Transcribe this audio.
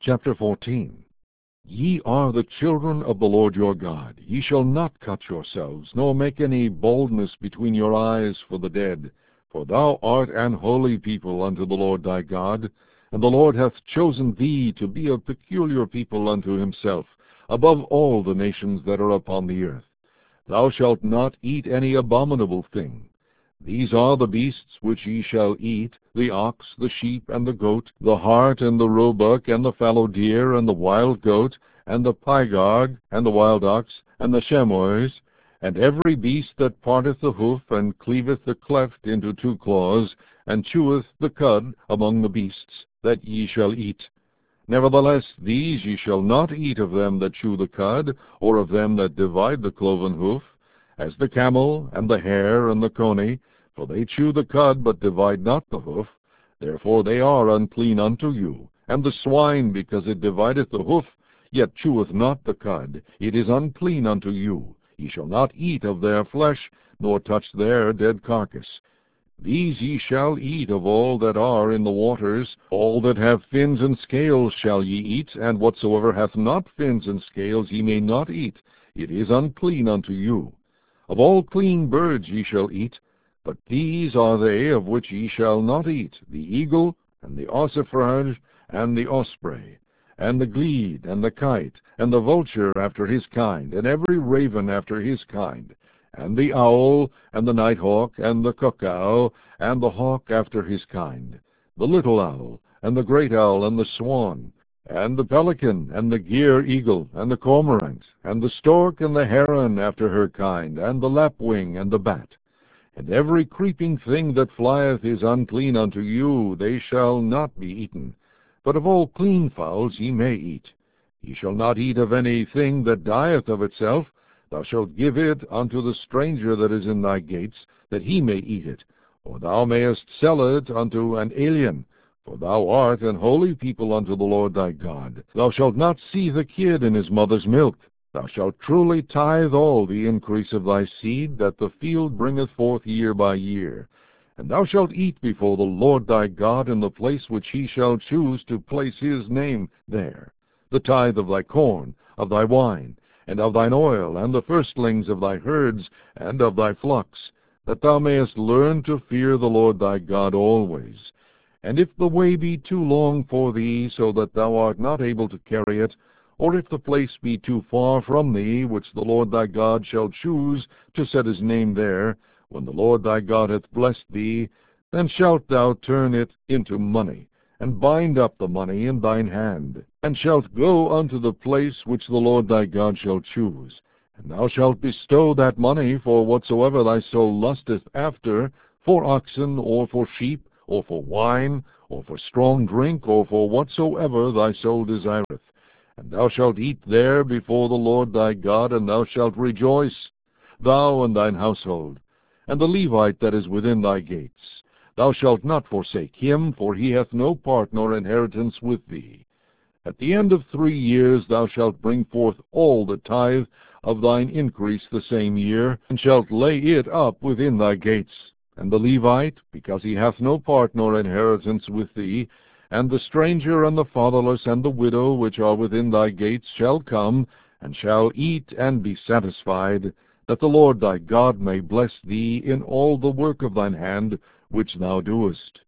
Chapter 14. Ye are the children of the Lord your God. Ye shall not cut yourselves, nor make any baldness between your eyes for the dead. For thou art an holy people unto the Lord thy God, and the Lord hath chosen thee to be a peculiar people unto himself, above all the nations that are upon the earth. Thou shalt not eat any abominable thing. These are the beasts which ye shall eat, the ox, the sheep, and the goat, the hart, and the roebuck, and the fallow deer, and the wild goat, and the pygarg, and the wild ox, and the chamois, and every beast that parteth the hoof, and cleaveth the cleft into two claws, and cheweth the cud among the beasts, that ye shall eat. Nevertheless, these ye shall not eat of them that chew the cud, or of them that divide the cloven hoof, as the camel, and the hare, and the coney, for they chew the cud, but divide not the hoof. Therefore they are unclean unto you. And the swine, because it divideth the hoof, yet cheweth not the cud, it is unclean unto you. Ye shall not eat of their flesh, nor touch their dead carcass. These ye shall eat of all that are in the waters. All that have fins and scales shall ye eat, and whatsoever hath not fins and scales ye may not eat. It is unclean unto you. Of all clean birds ye shall eat, but these are they of which ye shall not eat: the eagle, and the ossifrage, and the osprey, and the glede, and the kite, and the vulture after his kind, and every raven after his kind, and the owl, and the nighthawk, and the cuckoo, and the hawk after his kind, the little owl, and the great owl, and the swan, and the pelican, and the gyre eagle, and the cormorant, and the stork, and the heron after her kind, and the lapwing, and the bat. And every creeping thing that flieth is unclean unto you, they shall not be eaten. But of all clean fowls ye may eat. Ye shall not eat of any thing that dieth of itself. Thou shalt give it unto the stranger that is in thy gates, that he may eat it. Or thou mayest sell it unto an alien. For thou art an holy people unto the Lord thy God. Thou shalt not see the kid in his mother's milk. Thou shalt truly tithe all the increase of thy seed, that the field bringeth forth year by year. And thou shalt eat before the Lord thy God in the place which he shall choose to place his name there, the tithe of thy corn, of thy wine, and of thine oil, and the firstlings of thy herds, and of thy flocks, that thou mayest learn to fear the Lord thy God always. And if the way be too long for thee, so that thou art not able to carry it, or if the place be too far from thee, which the Lord thy God shall choose to set his name there, when the Lord thy God hath blessed thee, then shalt thou turn it into money, and bind up the money in thine hand, and shalt go unto the place which the Lord thy God shall choose. And thou shalt bestow that money for whatsoever thy soul lusteth after, for oxen, or for sheep, or for wine, or for strong drink, or for whatsoever thy soul desireth. And thou shalt eat there before the Lord thy God, and thou shalt rejoice, thou and thine household, and the Levite that is within thy gates. Thou shalt not forsake him, for he hath no part nor inheritance with thee. At the end of 3 years thou shalt bring forth all the tithe of thine increase the same year, and shalt lay it up within thy gates. And the Levite, because he hath no part nor inheritance with thee, and the stranger, and the fatherless, and the widow, which are within thy gates, shall come, and shall eat and be satisfied, that the Lord thy God may bless thee in all the work of thine hand which thou doest.